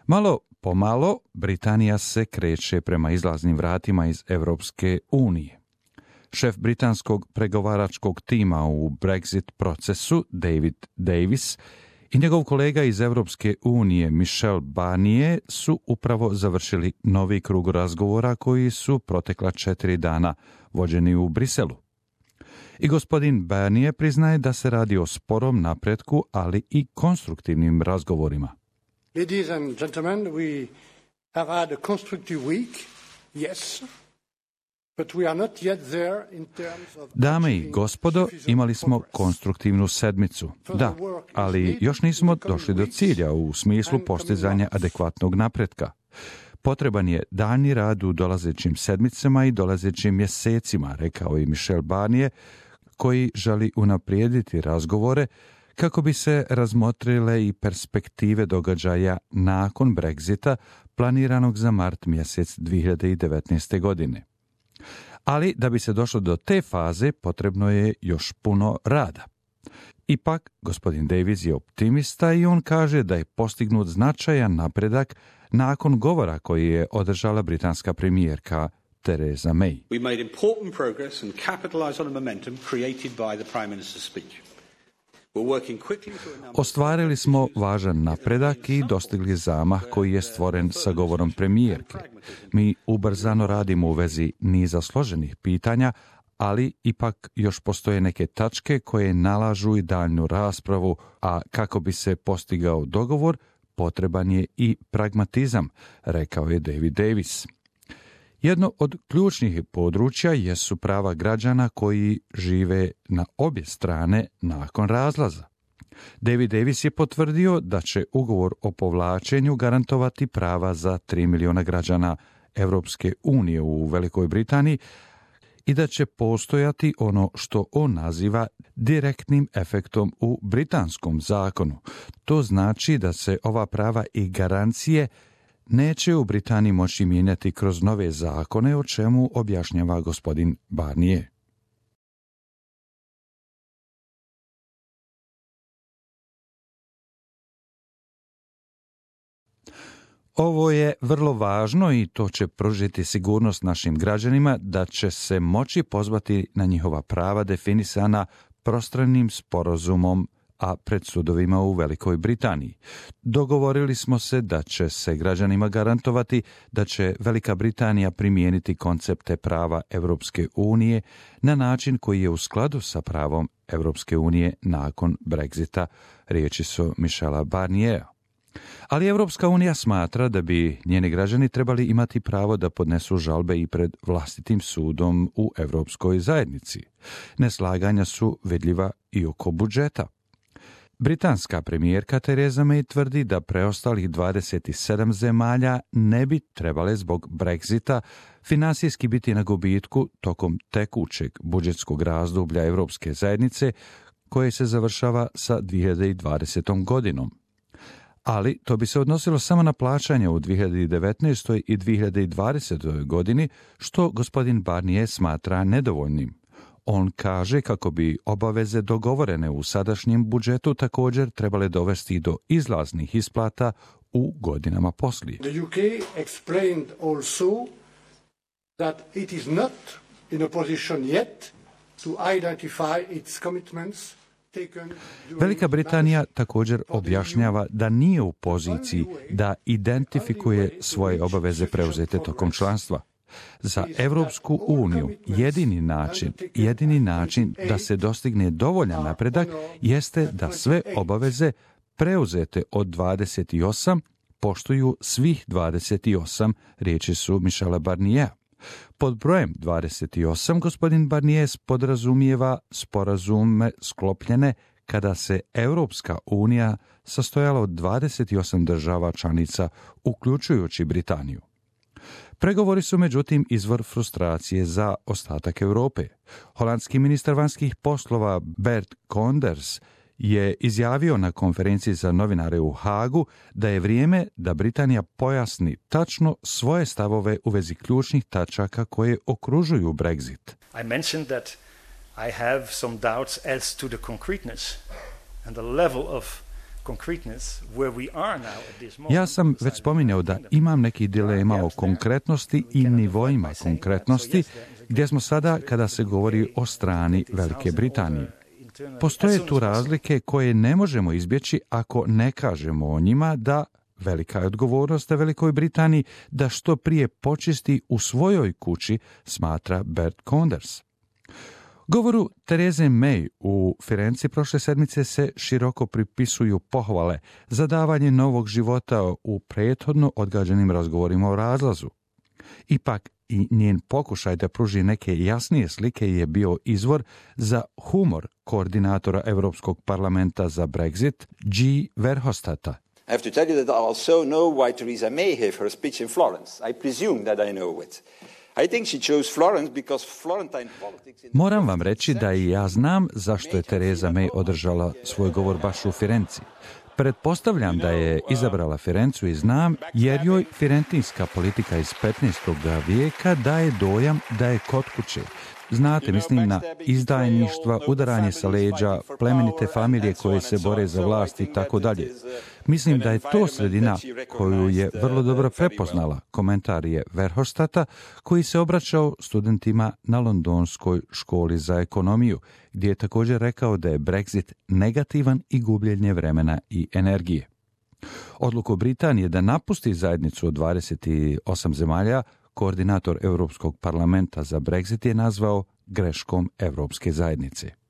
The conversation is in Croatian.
Malo pomalo Britanija se kreće prema izlaznim vratima iz Europske unije. Šef britanskog pregovaračkog tima u Brexit procesu, David Davis, i njegov kolega iz Europske unije, Michel Barnier, su upravo završili novi krug razgovora koji su protekla 4 dana vođeni u Briselu. I gospodin Barnier priznaje da se radi o sporom napretku, ali i konstruktivnim razgovorima. Ladies and gentlemen, we have had a constructive week, yes, but we are not yet there in terms of... Dame i gospodo, imali smo konstruktivnu sedmicu, da, ali još nismo došli do cilja u smislu postizanja adekvatnog napretka. Potreban je daljnji rad u dolazećim sedmicama i dolazećim mjesecima, rekao je Michel Barnier, koji želi unaprijediti razgovore kako bi se razmotrile i perspektive događaja nakon Brexita planiranog za mart mjesec 2019. godine. Ali da bi se došlo do te faze potrebno je još puno rada. Ipak, gospodin Davis je optimista i on kaže da je postignut značajan napredak nakon govora koji je održala britanska premijerka Theresa May. We made important progress and capitalized on the momentum created by the Prime Minister's speech. Ostvarili smo važan napredak i dostigli zamah koji je stvoren sa govorom premijerke. Mi ubrzano radimo u vezi niza složenih pitanja, ali ipak još postoje neke tačke koje nalažu i daljnju raspravu, a kako bi se postigao dogovor, potreban je i pragmatizam, rekao je David Davis. Jedno od ključnih područja jesu prava građana koji žive na obje strane nakon razlaza. David Davis je potvrdio da će ugovor o povlačenju garantovati prava za 3 milijuna građana Europske unije u Velikoj Britaniji i da će postojati ono što on naziva direktnim efektom u britanskom zakonu. To znači da se ova prava i garancije neće u Britaniji moći mijenjati kroz nove zakone, o čemu objašnjava gospodin Barnier. Ovo je vrlo važno i to će pružiti sigurnost našim građanima da će se moći pozvati na njihova prava definisana prostranim sporazumom, a pred sudovima u Velikoj Britaniji. Dogovorili smo se da će se građanima garantovati da će Velika Britanija primijeniti koncepte prava Europske unije na način koji je u skladu sa pravom Europske unije nakon Brexita, riječi su Michela Barniera. Ali Europska unija smatra da bi njeni građani trebali imati pravo da podnesu žalbe i pred vlastitim sudom u Europskoj zajednici. Neslaganja su vidljiva i oko budžeta. Britanska premijerka Theresa May tvrdi da preostalih 27 zemalja ne bi trebale zbog Brexita financijski biti na gubitku tokom tekućeg budžetskog razdoblja Europske zajednice koje se završava sa 2020. godinom. Ali to bi se odnosilo samo na plaćanje u 2019. i 2020. godini, što gospodin Barnier smatra nedovoljnim. On kaže kako bi obaveze dogovorene u sadašnjem budžetu također trebale dovesti do izlaznih isplata u godinama poslije. The UK explained also that it is not in a position yet to identify its commitments. Velika Britanija također objašnjava da nije u poziciji da identifikuje svoje obaveze preuzete tokom članstva. Za Europsku uniju jedini način da se dostigne dovoljan napredak jeste da sve obaveze preuzete od 28 poštuju svih 28, riječi su Michela Barniera. Pod brojem 28 gospodin Barnier podrazumijeva sporazume sklopljene kada se Europska unija sastojala od 28 država članica, uključujući Britaniju. Pregovori su međutim izvor frustracije za ostatak Europe. Holandski ministar vanjskih poslova Bert Koenders je izjavio na konferenciji za novinare u Hagu da je vrijeme da Britanija pojasni tačno svoje stavove u vezi ključnih tačaka koje okružuju Brexit. I mentioned that I have some doubts as to the concreteness and the level of Ja sam već spominjao da imam neki dilema o konkretnosti i nivoima konkretnosti, gdje smo sada kada se govori o strani Velike Britanije. Postoje tu razlike koje ne možemo izbjeći ako ne kažemo o njima da velika je odgovornost na Velikoj Britaniji da što prije počisti u svojoj kući, smatra Bert Koenders. Govoru Tereze May u Firenci prošle sedmice se široko pripisuju pohvale za davanje novog života u prethodno odgađanim razgovorima o razlazu. Ipak i njen pokušaj da pruži neke jasnije slike je bio izvor za humor koordinatora Europskog parlamenta za Brexit, G. Verhofstadta. I have to tell you that I also know why Theresa May gave her speech in Florence. I presume that I know it. I think she chose Florence because Florentine politics... Moram vam reći da i ja znam zašto je Theresa May održala svoj govor baš u Firenci. Pretpostavljam da je izabrala Firencu i znam jer joj firentinska politika iz 15. vijeka daje dojam da je kod kuće. Znate, mislim na izdajništva, udaranje sa leđa, plemenite familije koje se bore za vlast i tako dalje. Mislim da je to sredina koju je vrlo dobro prepoznala, komentar je Verhofstadta, koji se obraćao studentima na Londonskoj školi za ekonomiju, gdje je također rekao da je Brexit negativan i gubljenje vremena i energije. Odluku Britanije da napusti zajednicu od 28 zemalja, koordinator Europskog parlamenta za Brexit je nazvao greškom Europske zajednice.